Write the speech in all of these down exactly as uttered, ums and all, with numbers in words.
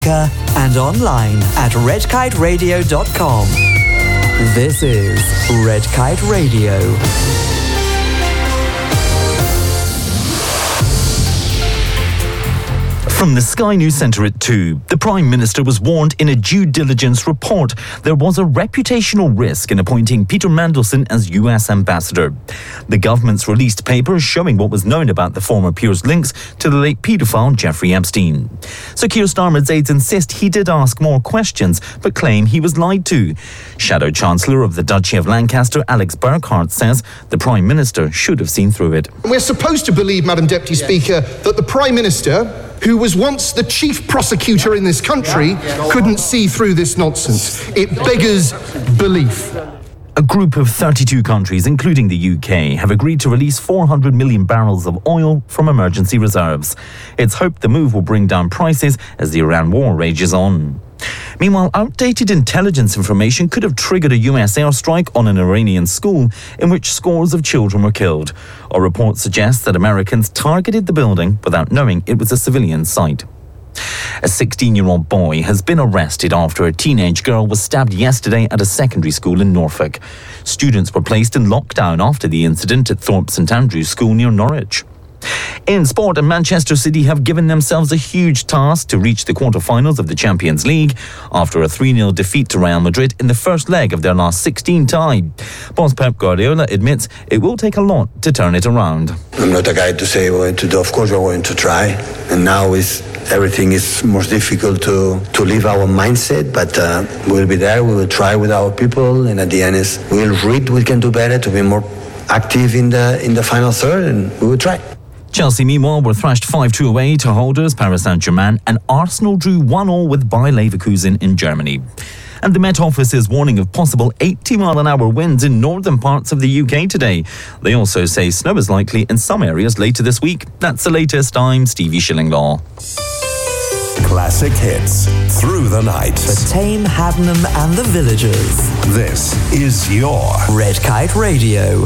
and online at red kite radio dot com. This is Red Kite Radio. From the Sky News Centre at two, the Prime Minister was warned in a due diligence report there was a reputational risk in appointing Peter Mandelson as U S Ambassador. The government's released papers showing what was known about the former peer's links to the late paedophile Jeffrey Epstein. Sir Keir Starmer's aides insist he did ask more questions, but claim he was lied to. Shadow Chancellor of the Duchy of Lancaster, Alex Burkhardt, says the Prime Minister should have seen through it. We're supposed to believe, Madam Deputy yes. Speaker, that the Prime Minister, who was once the chief prosecutor in this country, couldn't see through this nonsense. It beggars belief. A group of thirty-two countries, including the U K, have agreed to release four hundred million barrels of oil from emergency reserves. It's hoped the move will bring down prices as the Iran war rages on. Meanwhile, outdated intelligence information could have triggered a U S airstrike on an Iranian school in which scores of children were killed. A report suggests that Americans targeted the building without knowing it was a civilian site. A sixteen-year-old boy has been arrested after a teenage girl was stabbed yesterday at a secondary school in Norfolk. Students were placed in lockdown after the incident at Thorpe St Andrews School near Norwich. In sport, Manchester City have given themselves a huge task to reach the quarter-finals of the Champions League after a three nil defeat to Real Madrid in the first leg of their last sixteen tie. Boss Pep Guardiola admits it will take a lot to turn it around. I'm not a guy to say we're going to do. Of course we're going to try. And now is everything is more difficult to, to leave our mindset, but uh, we'll be there, we will try with our people, and at the end is we'll read we can do better to be more active in the in the final third, and we will try. Chelsea, meanwhile, were thrashed five two away to holders Paris Saint-Germain, and Arsenal drew one all with Bayer Leverkusen in Germany. And the Met Office is warning of possible eighty mile an hour winds in northern parts of the U K today. They also say snow is likely in some areas later this week. That's the latest. I'm Stevie Shillinglaw. Classic hits through the night. For Tame, Haddenham and the Villagers. This is your Red Kite Radio.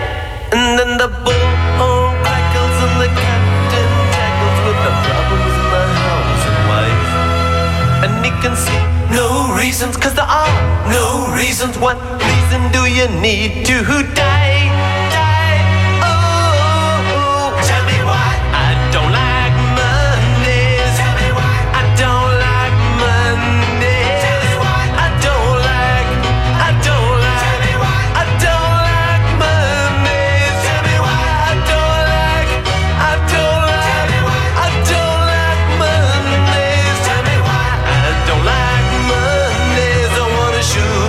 And then the bullhorn crackles and the captain tackles with the problems in the can see no reasons, cause there are no reasons. What reason do you need to die? Die, oh, oh, oh. Tell me why I don't like Mondays. Tell me why I don't like Mondays. Tell me why I don't like, I don't like, tell me why I don't like Mondays. Tell me why I don't like, I don't like, tell me why I don't like Mondays. Tell me why I don't like Mondays. I wanna shoot,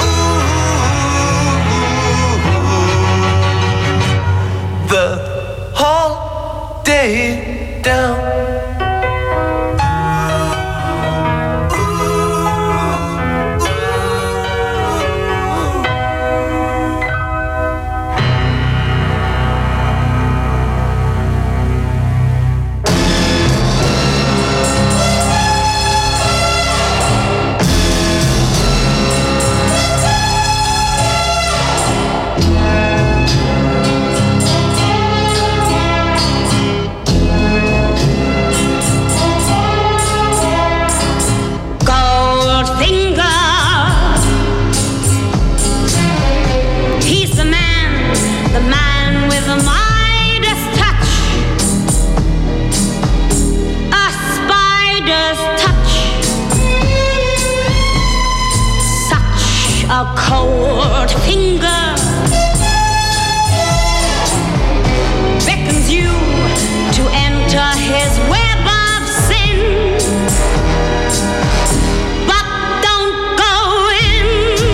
ooh, the whole day down. A cold finger beckons you to enter his web of sin, but don't go in.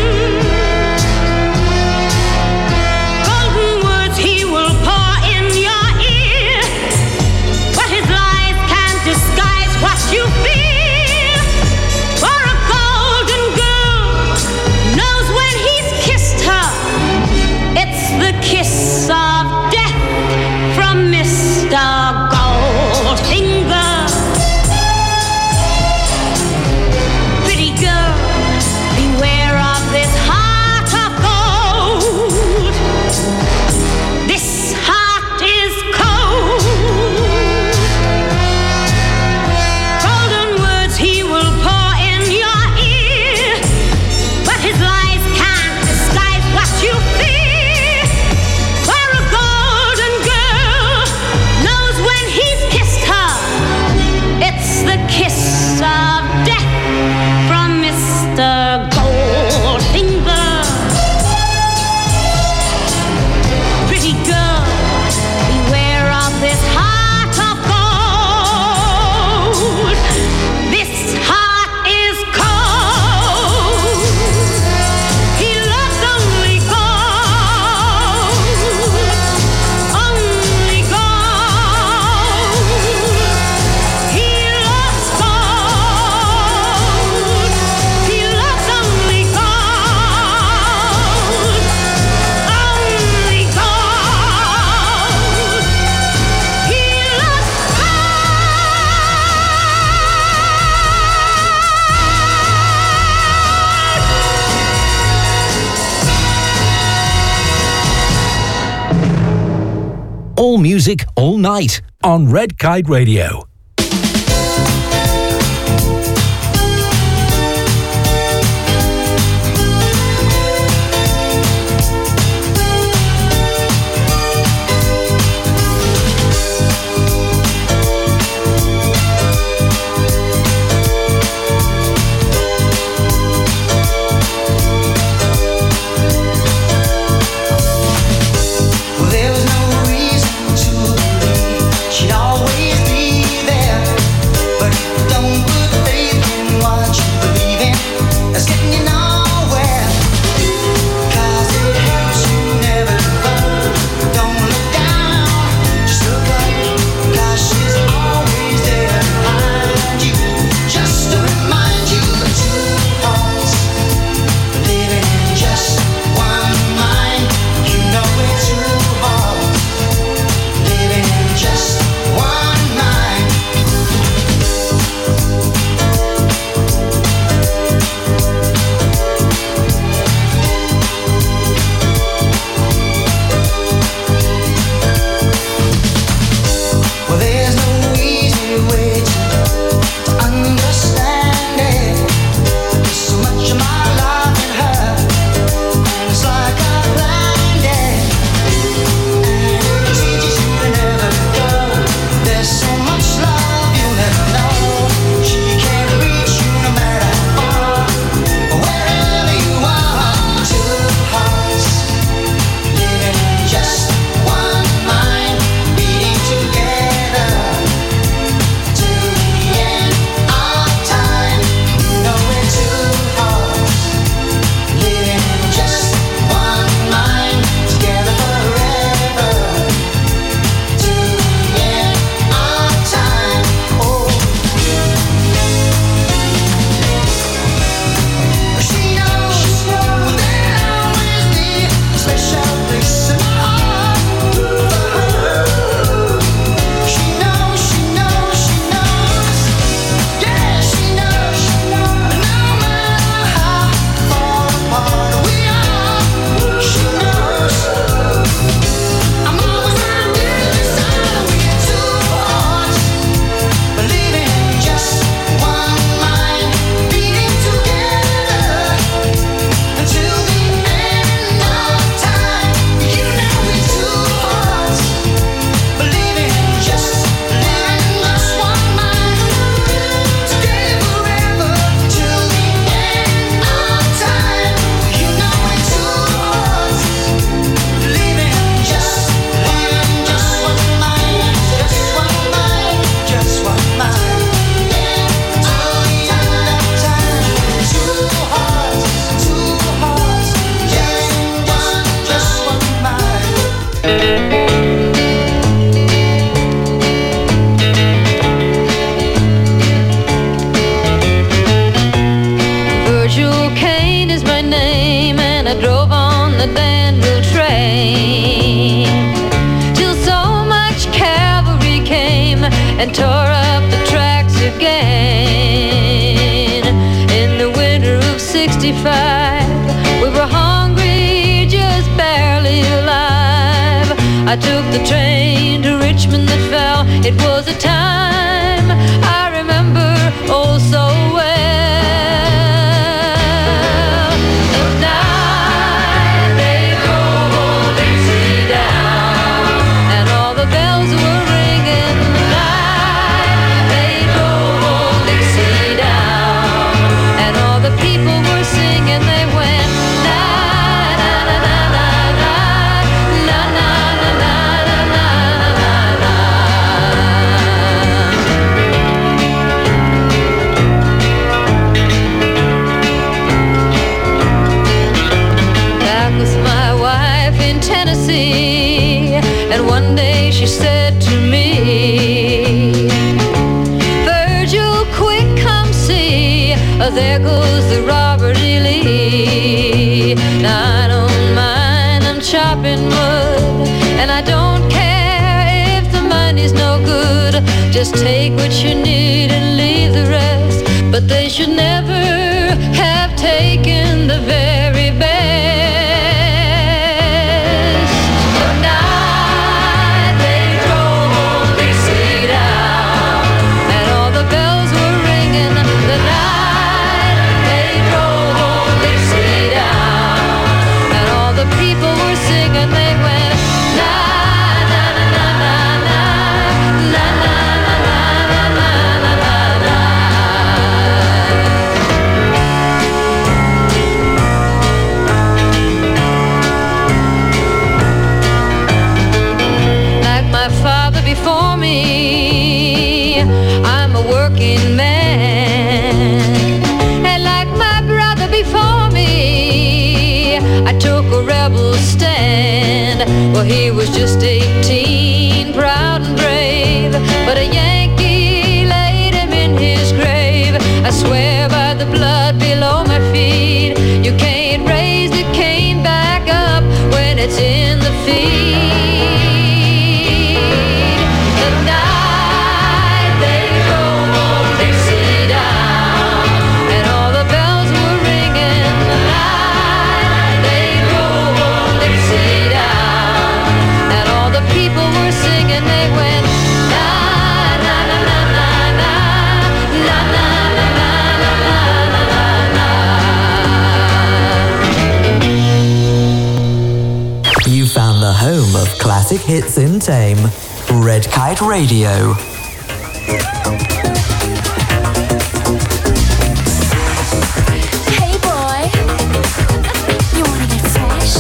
Golden words he will pour in your ear, but his lies can't disguise what you feel. For a golden girl knows when he's kissed her, it's the kiss of death from Mister Goldfinger. Pretty girl, beware of this heart of gold. This heart is cold. Golden words he will pour in your ear, but his lies can't disguise what you fear. For a golden girl knows when he's kissed her, it's the kiss of death from Mister Goldfinger. Pretty girl, beware of this heart of gold. This heart is cold. He loves only gold, only gold. He loves gold. He loves only gold, only gold. He loves All music, all night on Red Kite Radio. There was no reason to believe she'd always be and tore up the tracks again. In the winter of sixty-five, we were hungry, just barely alive. I took the train to Richmond that fell. It was a time I remember oh so well. The night they drove old Dixie down, and all the bells were ringing. The night they drove old Dixie down, and all the people were singing. They went na na na na na na na na na na na na. Back with my wife in Tennessee, and one day she said to me, Virgil, quick, come see, oh, there goes the Robert E. Lee. Now I don't mind them chopping wood, and I don't care if the money's no good. Just take what you need and leave the rest. But they should never have taken the very best. The night they drove old Dixie down, and all the bells were ringing. The night they drove old Dixie down, and all the people were singing. They went na na na na na na na na na na na na na. Like my father before me, I'm a working man. And like my brother before me, I took a rebel stand. Well, he was just eighteen, proud and brave, but a Yankee laid him in his grave. I swear by the blood below my feet, you can't raise the cane back up when it's in the feed. The night they drove old Dixie down, and all the bells were ringing. The night they drove old Dixie down, and all the people were singing. They went na na na na na na na na na na na. You found the home of classic hits in Tame. Red Kite Radio. Hey boy, you wanna get fresh?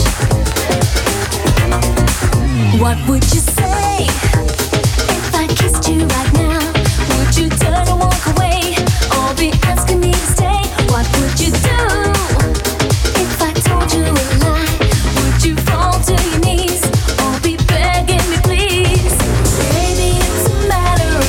What would you say if I kissed you right now? Would you turn and walk away, or be asking me to stay? What would you do if I told you a lie? Would you fall to your knees, or be begging me please? Baby, it's a matter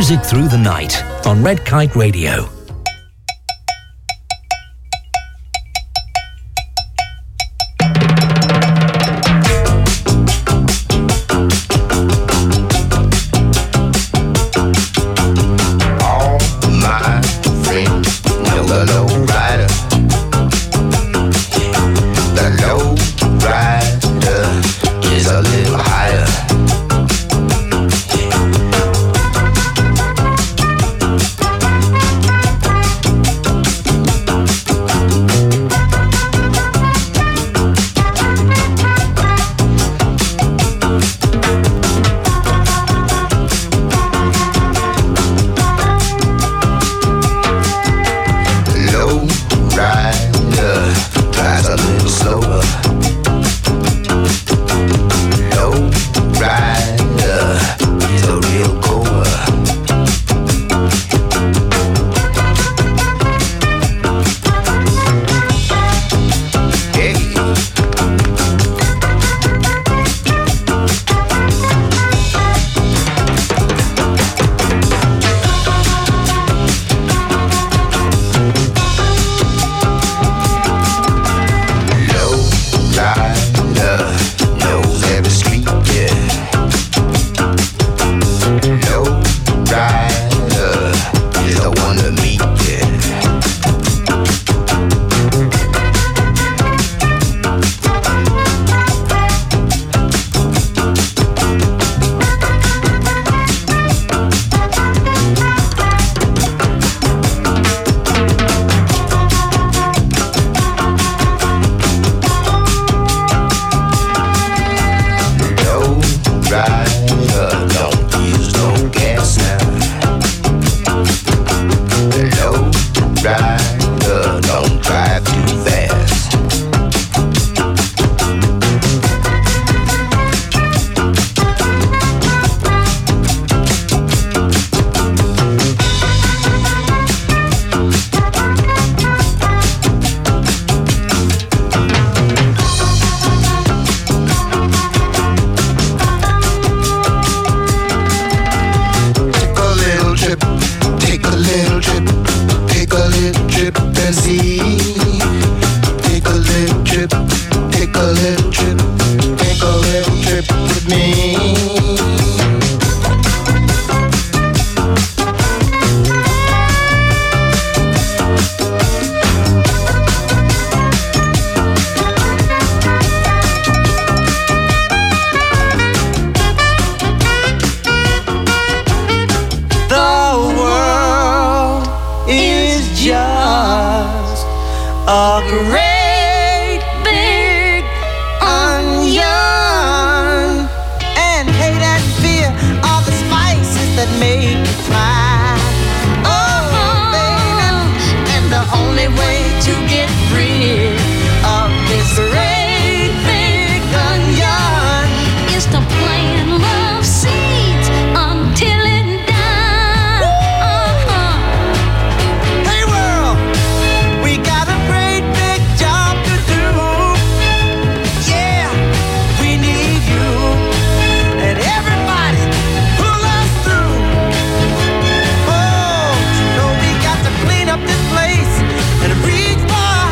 Music through the night on Red Kite Radio. Reach for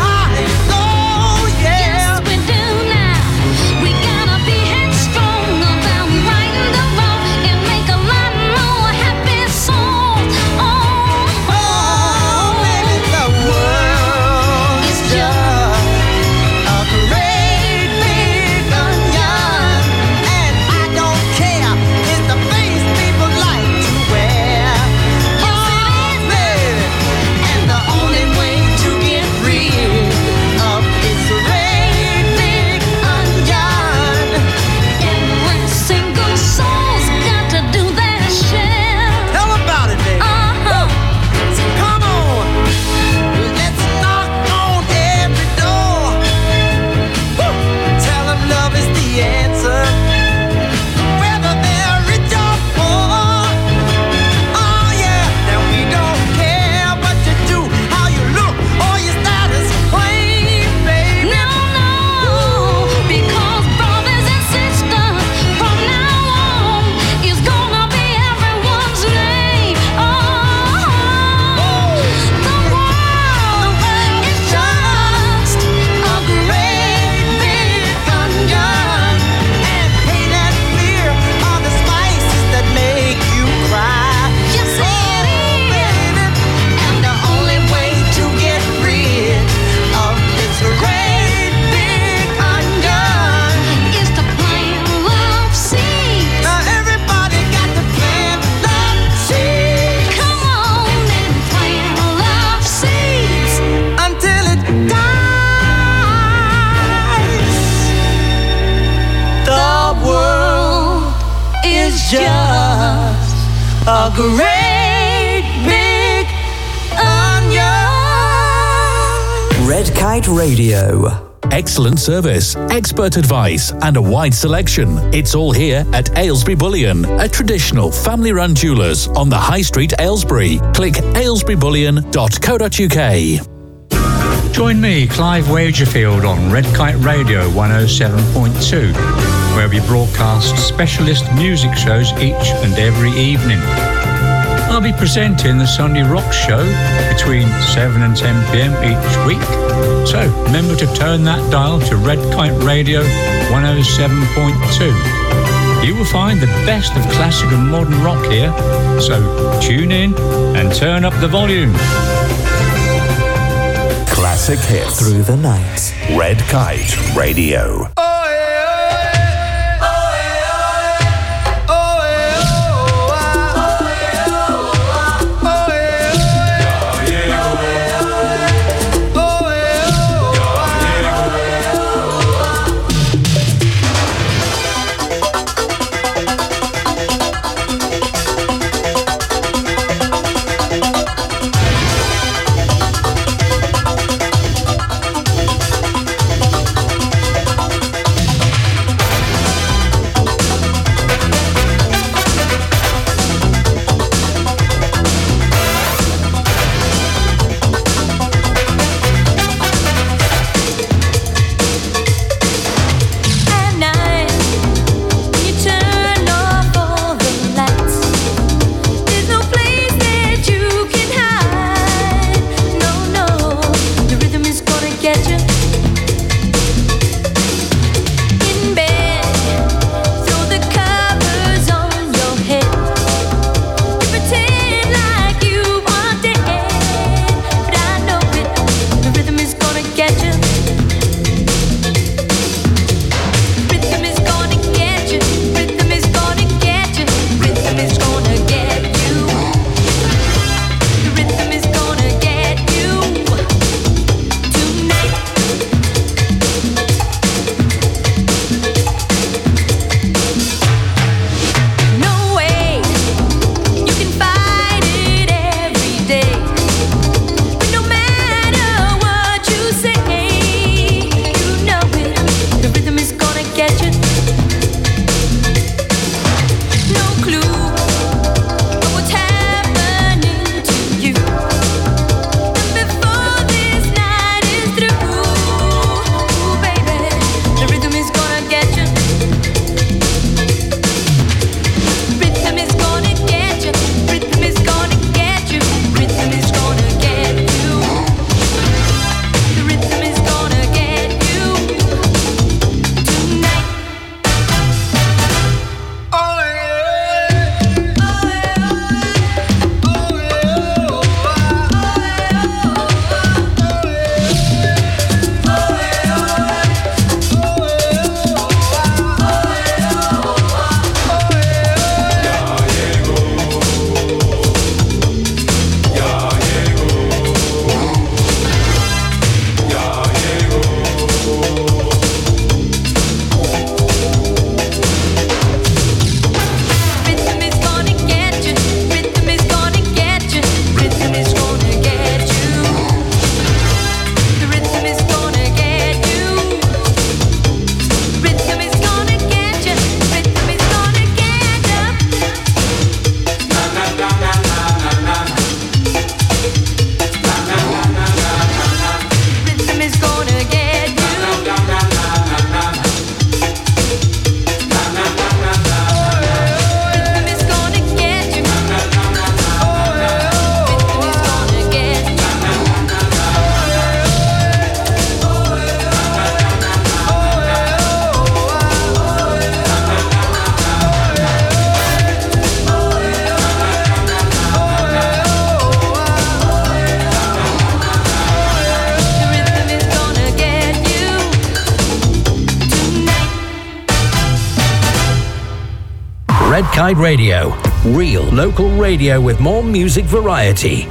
just a great big onion. Red Kite Radio. Excellent service, expert advice, and a wide selection. It's all here at Aylesbury Bullion, a traditional family-run jewellers on the High Street, Aylesbury. Click aylesbury bullion dot co dot uk. Join me, Clive Wagerfield, on Red Kite Radio one oh seven point two, where we broadcast specialist music shows each and every evening. I'll be presenting the Sunday Rock Show between seven and ten p.m. each week. So remember to turn that dial to Red Kite Radio one oh seven point two. You will find the best of classic and modern rock here. So tune in and turn up the volume. Classic hits through the night. Red Kite Radio. Red Kite Radio. Real local radio with more music variety.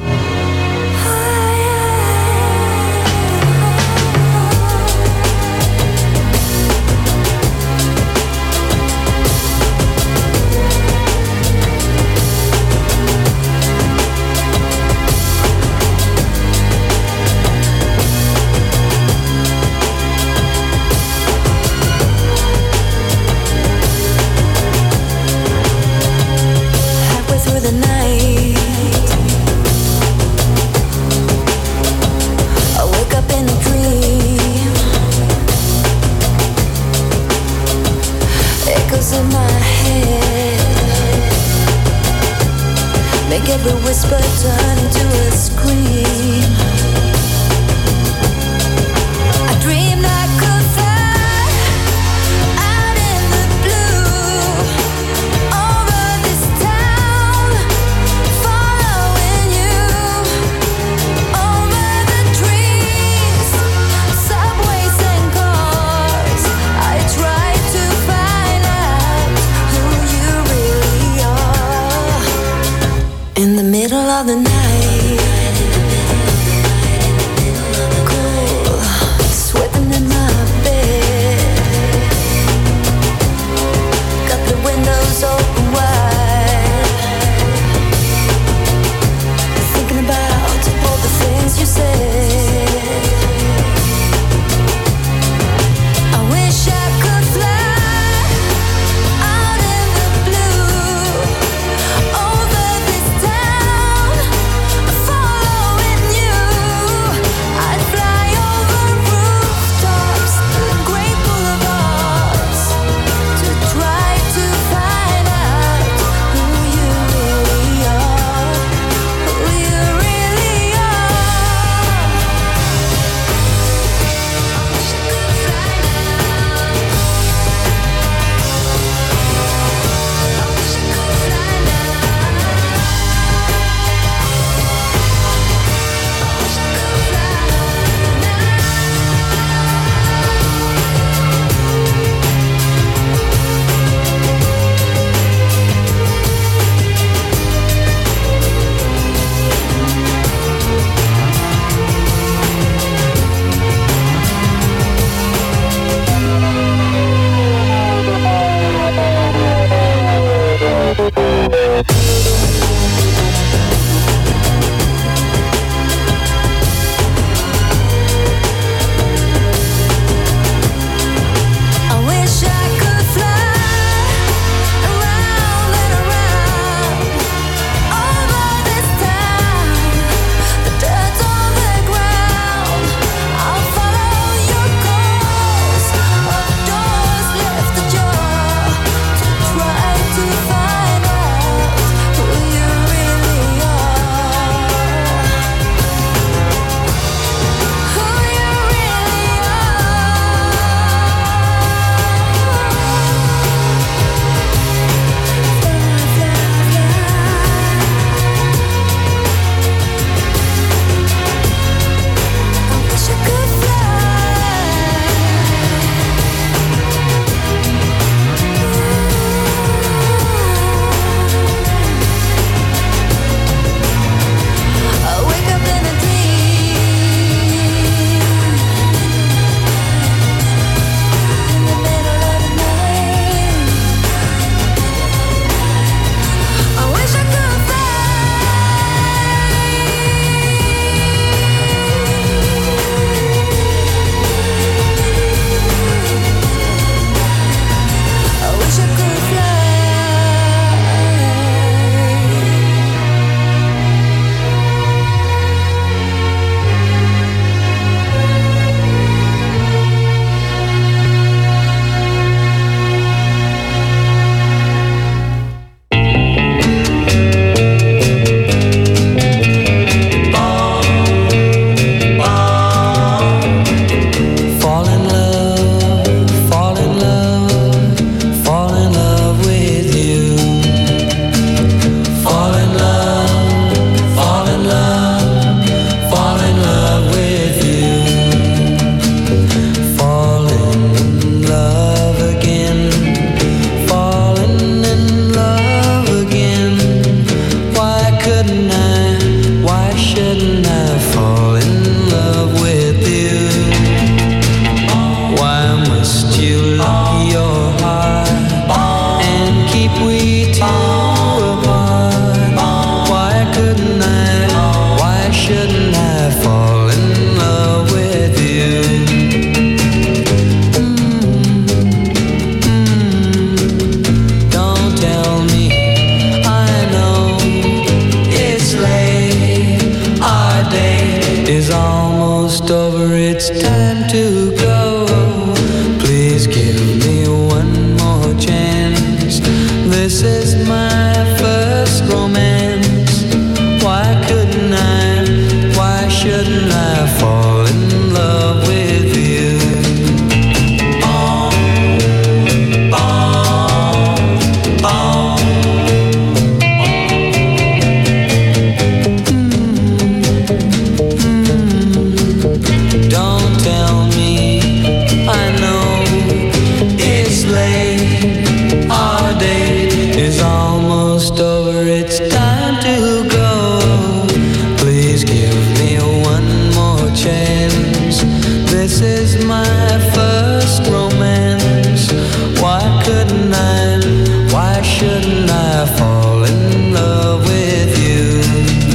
of the night, cool, sweating in my bed, got the windows open wide, thinking about all the things you said. I wish I could fly out in the blue over this town, following you. I'd fly over rooftops and great boulevards to try to find out who you really are, who you really are. I wish I could fly now. I wish I could fly now. I wish I could I wish I could fly around and around over this town, the dirt on the ground. I'll follow your course of doors left ajar to try to find out who you really are, who you really I wish I could fly. I wake up in a dream in the middle of the night. I wish I could fly. I wish I could fly. Fall in love, fall in love, fall in love with you. Fall in love, fall in love, fall in love with you. Falling in love again, falling in love again. Why couldn't I, why shouldn't I fall in love with you? Why must you lock your heart and keep we two apart? Why couldn't I, why shouldn't I fall in love with you? Don't tell me, I know it's late, our day is almost over, it's time to go. Please give me one more chance, this is my first romance. Why couldn't I, why shouldn't I fall in love with you? Bom, bom, bom. Don't tell me, I know it's late, our date is almost is my first romance. Why couldn't I, why shouldn't I fall in love with you?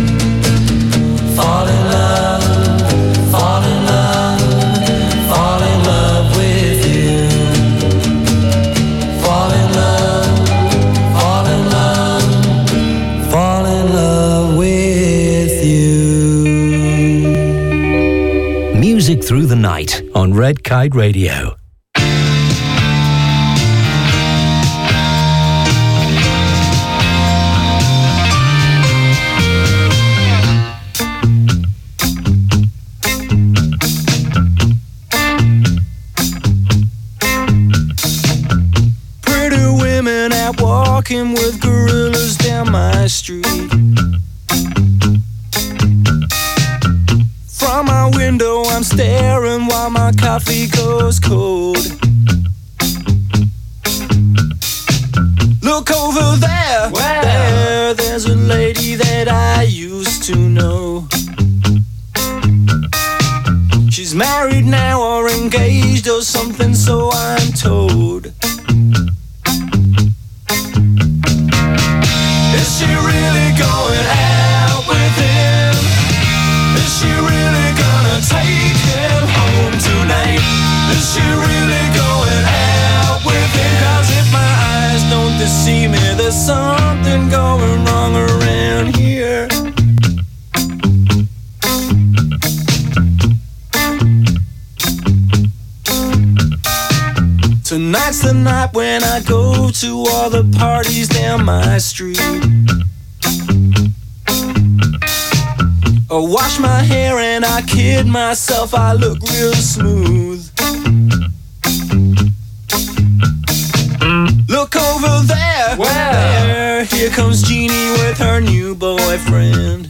Fall in love, fall in love, fall in love with you. Fall in love, fall in love, fall in love with you. Music Through the Night on Red Kite Radio. Pretty women out walking with gorillas down my street. From my window I'm staring while my coffee goes cold. Look over there, wow. there, there's a lady that I used to know. She's married now or engaged or something, so I'm told. Is she really going out with him? Is she really gonna take him home tonight? Is she really going out with him? 'Cause if my eyes don't deceive me, there's something going wrong around here. Tonight's the night when I go to all the parties down my street. I wash my hair and I kid myself, I look real smooth. Look over there, wow. there, here comes Jeannie with her new boyfriend.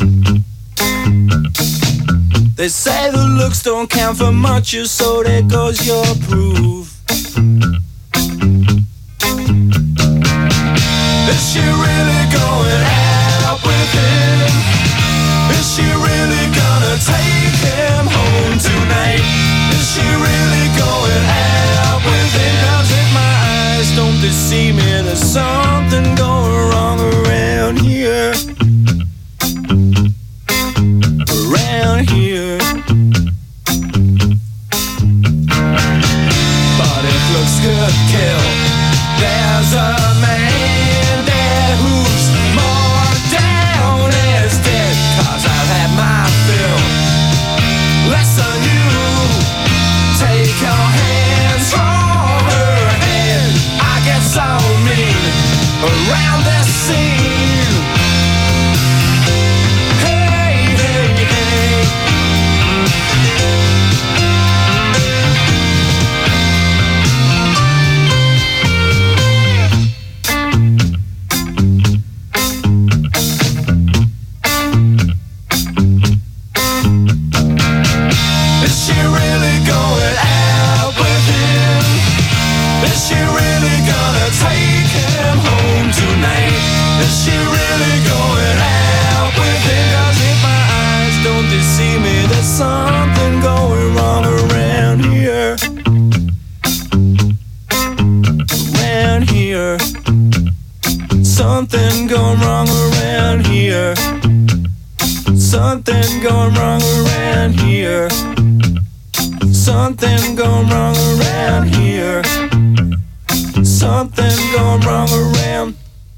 They say the looks don't count for much, so there goes your proof. Is she really going out with him? Is she really gonna take him home tonight? Is she really going out with him? 'Cause if my eyes don't deceive me, there's something going wrong around here. Around here. But if looks could kill, there's a man there who's more down as dead. 'Cause I've had my fill. Listen, you take your hands from her head. I get so mean around this scene. Hey, hey, hey. Is she really going out with him? Is she really gonna take him home tonight? Is she really going out with him? 'Cause if my eyes don't deceive me, there's something going wrong around here. Around here. Something going wrong around here. Something going wrong around here. Something going wrong around here. Something going wrong around.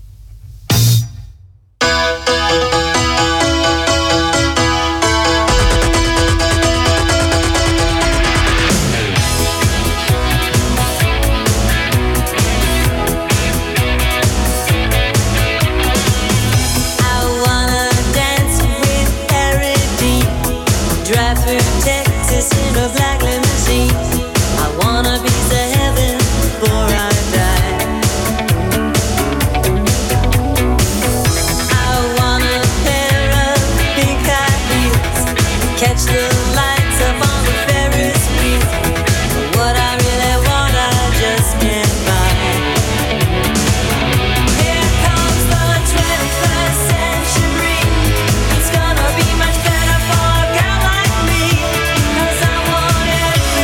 Drive through Texas in a black limousine. I want a piece of heaven before I die. I want a pair of pink high heels. Catch the lights up on the Ferris wheel. But what I really want, I just can't buy. Here comes the twenty-first century. It's gonna be much better for a girl like me. 'Cause I want everything.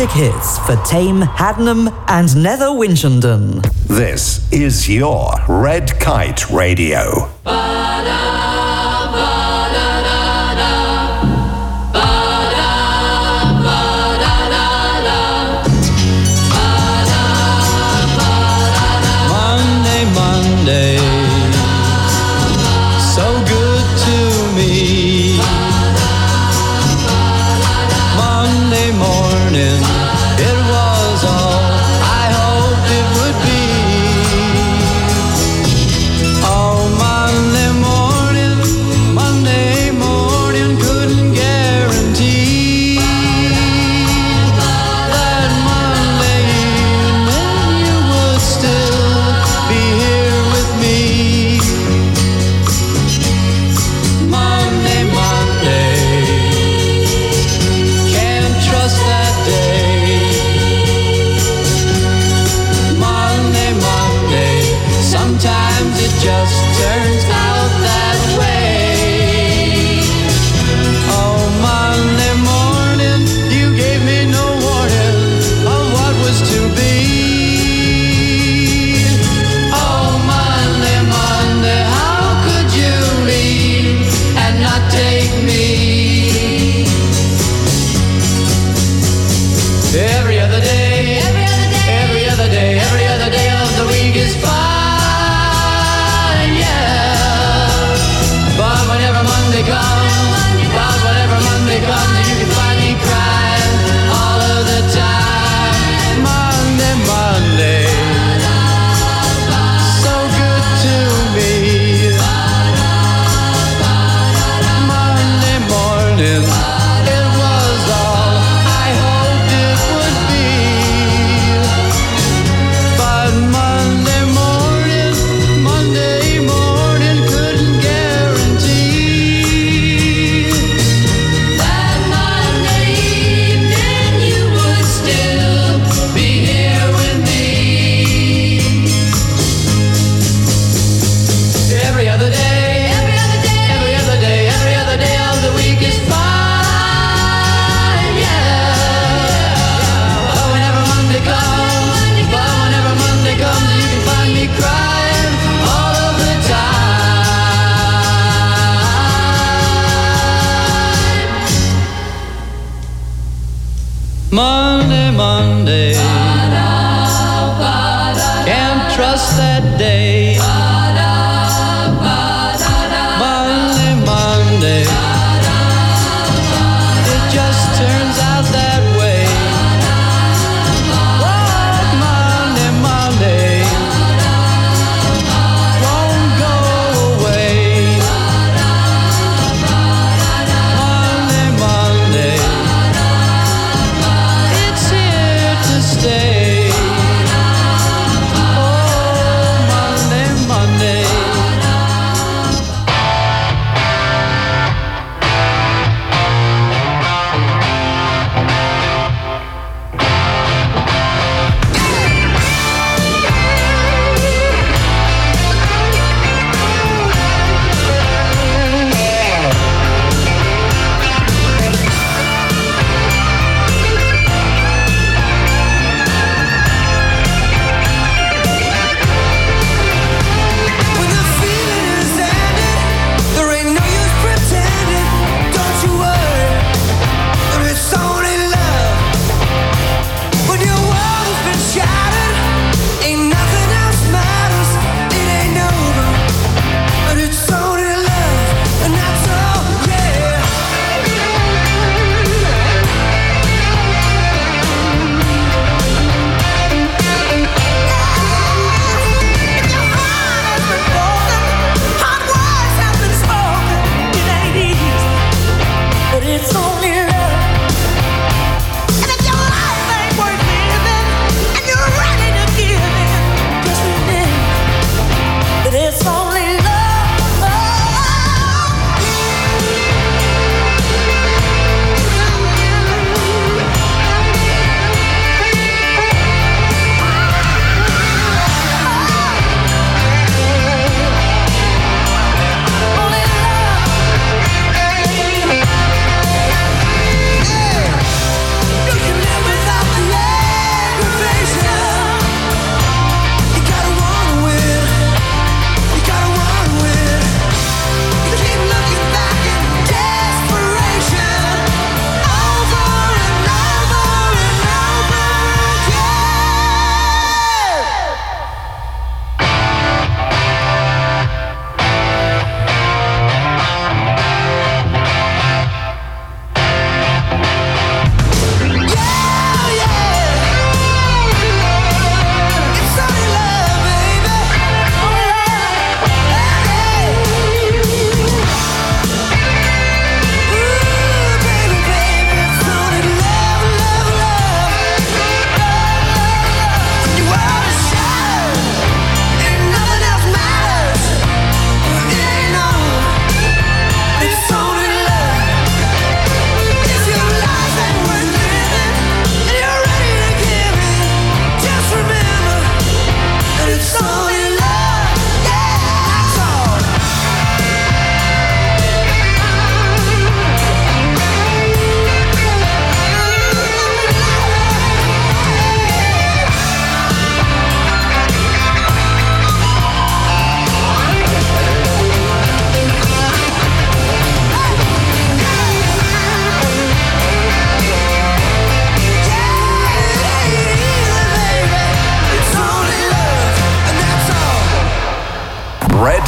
classic hits for Tame, Haddenham and Nether Winchendon. This is your Red Kite Radio. Monday, Monday, so good to me. Monday morning, it was all I hoped it would be. Oh, Monday morning, Monday morning, couldn't guarantee that Monday evening you would still be here with me. Monday, Monday, can't trust that day. Monday, Monday, sometimes it just turns out that way. Oh, Monday morning, you gave me no warning of what was to be. Oh, Monday, Monday, how could you leave and not take me? Every other day, every other day, every other day, every other day of the week is fine, yeah. But whenever Monday comes, but whenever Monday comes, you can find me crying all of the time. Monday, Monday, so good to me. Monday morning, it was all I hoped it would be. But Monday morning, Monday morning, couldn't guarantee that Monday evening you would still be here with me. Every other day, every other day, every other day, every other day of the week is fine, yeah. But whenever Monday comes, but whenever Monday comes, you can find me crying all of the time. Monday, Monday, can't trust that day. Monday, Monday, it just turns out that way. Oh, Monday, Monday, won't go away. Monday, Monday, it's here to stay. Oh, Monday,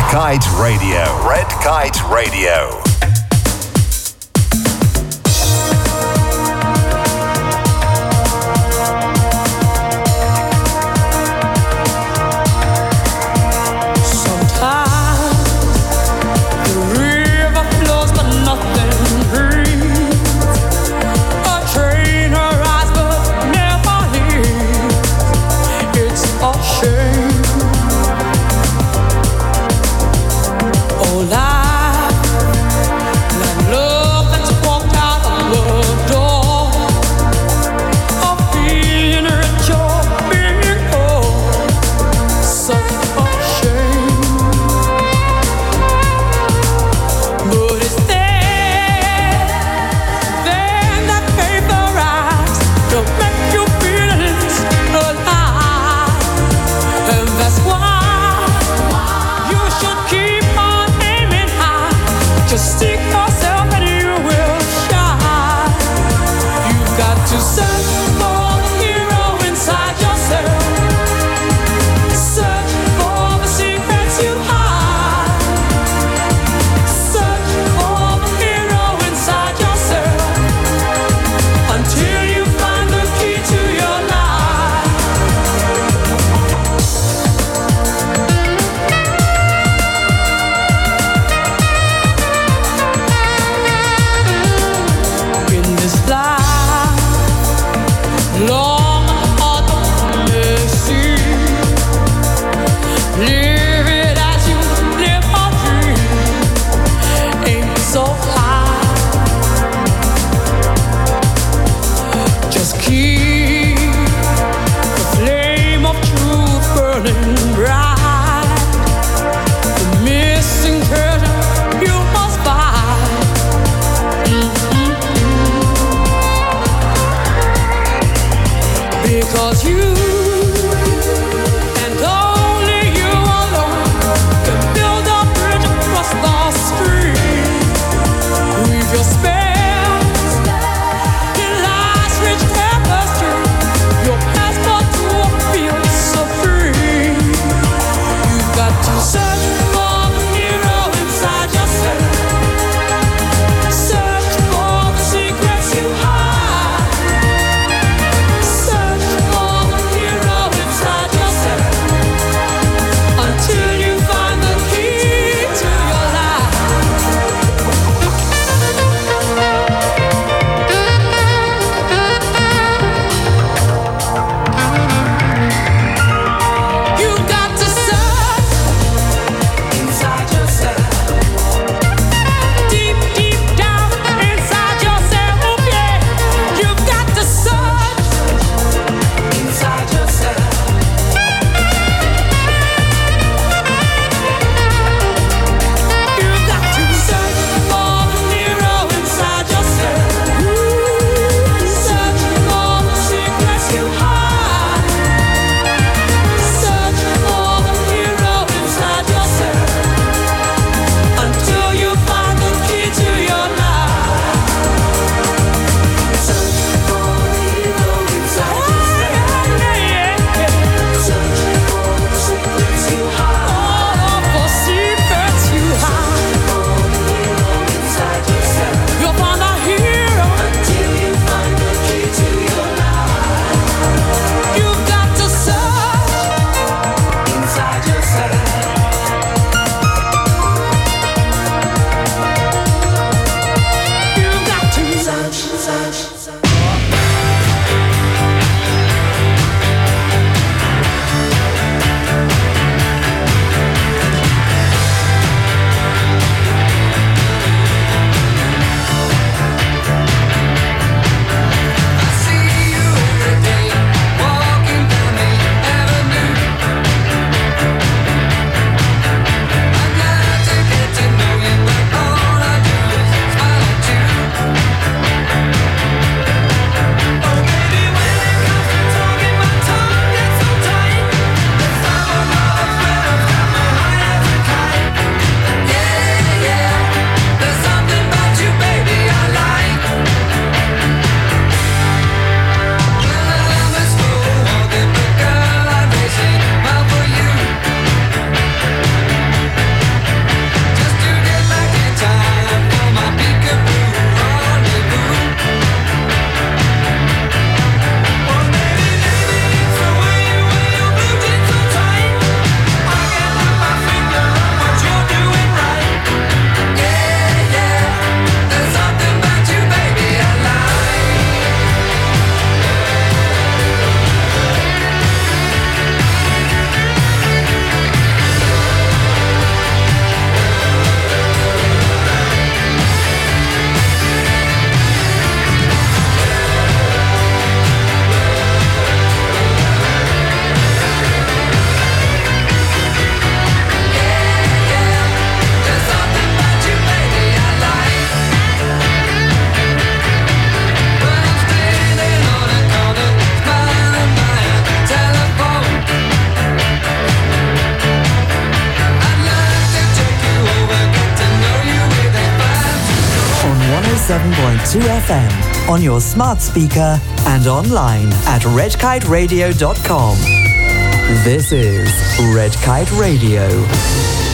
Kite Radio. Red Kite Radio. Oh, life seven point two F M on your smart speaker and online at red kite radio dot com. This is Red Kite Radio.